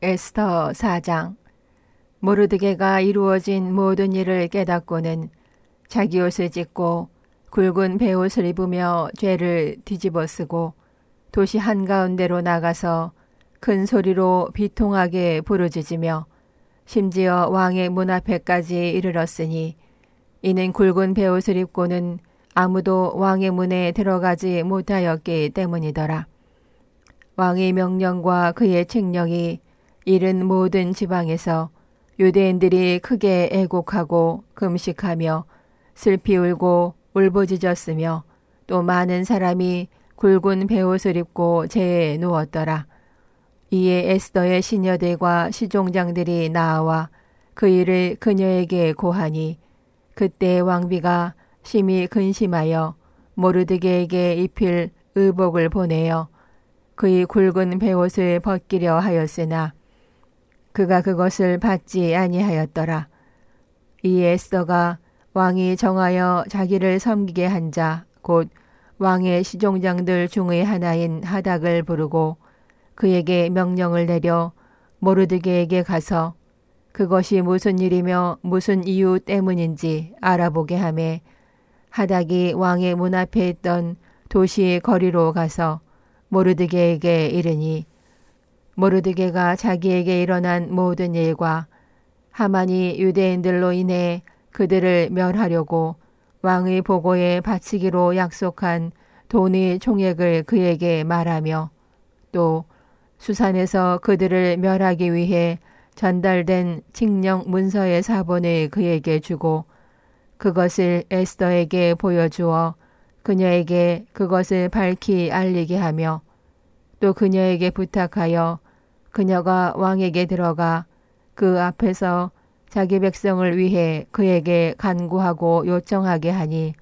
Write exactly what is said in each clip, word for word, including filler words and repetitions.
에스더 사 장. 모르드게가 이루어진 모든 일을 깨닫고는 자기 옷을 찢고 굵은 베옷을 입으며 죄를 뒤집어쓰고 도시 한가운데로 나가서 큰 소리로 비통하게 부르짖으며 심지어 왕의 문 앞에까지 이르렀으니 이는 굵은 베옷을 입고는 아무도 왕의 문에 들어가지 못하였기 때문이더라. 왕의 명령과 그의 칙령이 이른 모든 지방에서 유대인들이 크게 애곡하고 금식하며 슬피 울고 울부짖었으며 또 많은 사람이 굵은 베옷을 입고 재에 누웠더라. 이에 에스더의 시녀들과 시종장들이 나와 그 일을 그녀에게 고하니 그때 왕비가 심히 근심하여 모르드게에게 입힐 의복을 보내어 그의 굵은 베옷을 벗기려 하였으나 그가 그것을 받지 아니하였더라. 이 에스더가 왕이 정하여 자기를 섬기게 한 자 곧 왕의 시종장들 중의 하나인 하닥을 부르고 그에게 명령을 내려 모르드게에게 가서 그것이 무슨 일이며 무슨 이유 때문인지 알아보게 하매 하닥이 왕의 문 앞에 있던 도시의 거리로 가서 모르드게에게 이르니 모르드게가 자기에게 일어난 모든 일과 하만이 유대인들로 인해 그들을 멸하려고 왕의 보고에 바치기로 약속한 돈의 총액을 그에게 말하며 또 수산에서 그들을 멸하기 위해 전달된 칙령 문서의 사본을 그에게 주고 그것을 에스더에게 보여주어 그녀에게 그것을 밝히 알리게 하며 또 그녀에게 부탁하여 그녀가 왕에게 들어가 그 앞에서 자기 백성을 위해 그에게 간구하고 요청하게 하니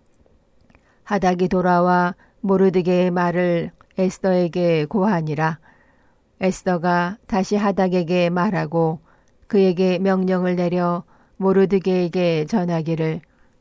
하닥이 돌아와 모르드게의 말을 에스더에게 고하니라. 에스더가 다시 하닥에게 말하고 그에게 명령을 내려 모르드게에게 전하기를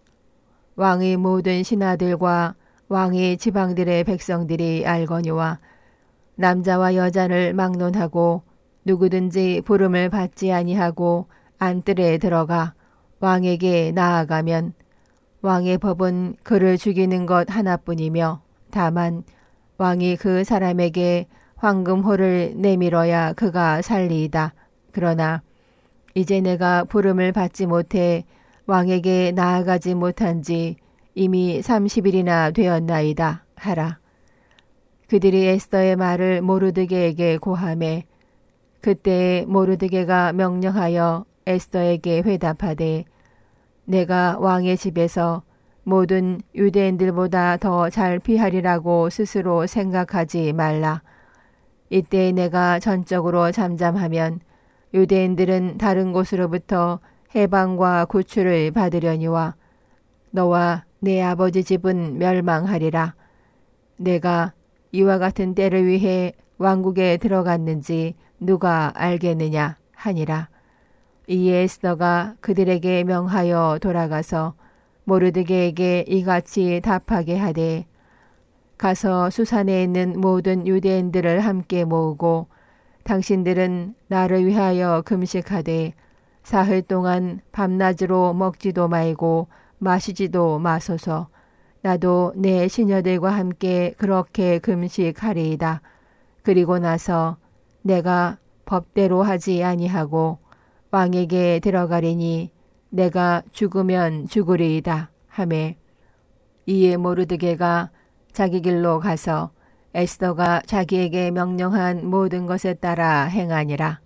왕의 모든 신하들과 왕의 지방들의 백성들이 알거니와 남자와 여자를 막론하고 누구든지 부름을 받지 아니하고 안뜰에 들어가 왕에게 나아가면 왕의 법은 그를 죽이는 것 하나뿐이며 다만 왕이 그 사람에게 황금호를 내밀어야 그가 살리이다. 그러나 이제 내가 부름을 받지 못해 왕에게 나아가지 못한 지 이미 삼십 일이나 되었나이다 하라. 그들이 에스더의 말을 모르드게에게 고하매 그때에 모르드게가 명령하여 에스더에게 회답하되 내가 왕의 집에서 모든 유대인들보다 더 잘 피하리라고 스스로 생각하지 말라. 이때 내가 전적으로 잠잠하면 유대인들은 다른 곳으로부터 해방과 구출을 받으려니와 너와 내 아버지 집은 멸망하리라. 내가 이와 같은 때를 위해 왕국에 들어갔는지 누가 알겠느냐 하니라. 이에 에스더가 그들에게 명하여 돌아가서 모르드게에게 이같이 답하게 하되 가서 수산에 있는 모든 유대인들을 함께 모으고 당신들은 나를 위하여 금식하되 사흘 동안 밤낮으로 먹지도 말고 마시지도 마소서. 나도 내 시녀들과 함께 그렇게 금식하리이다. 그리고 나서 내가 법대로 하지 아니하고 왕에게 들어가리니 내가 죽으면 죽으리이다 하매 이에 모르드게가 자기 길로 가서 에스더가 자기에게 명령한 모든 것에 따라 행하니라.